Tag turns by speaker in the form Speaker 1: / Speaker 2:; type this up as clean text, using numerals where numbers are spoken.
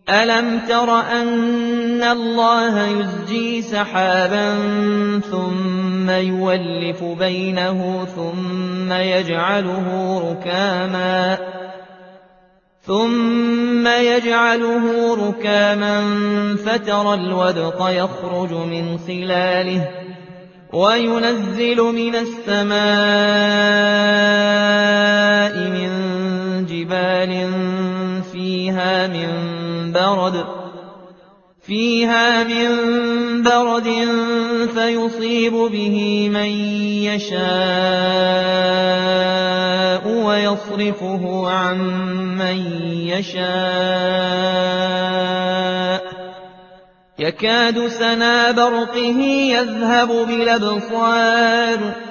Speaker 1: أَلَمْ تَرَ أَنَّ اللَّهَ يُزْجِي سَحَابًا ثُمَّ يُؤَلِّفُ بَيْنَهُ ثُمَّ يَجْعَلُهُ رُكَامًا فَتَرَى الْوَدْقَ يَخْرُجُ مِنْ خِلَالِهِ وَيُنَزِّلُ مِنَ السَّمَاءِ مِن جِبَالٍ فِيهَا مِن بَرَدٍ فَيُصِيبُ بِهِ مَن يَشَاءُ وَيَصْرِفُهُ عَن مَّن يَشَاءُ يَكَادُ سَنَا بَرْقِهِ يَذْهَبُ بِالْأَبْصَارِ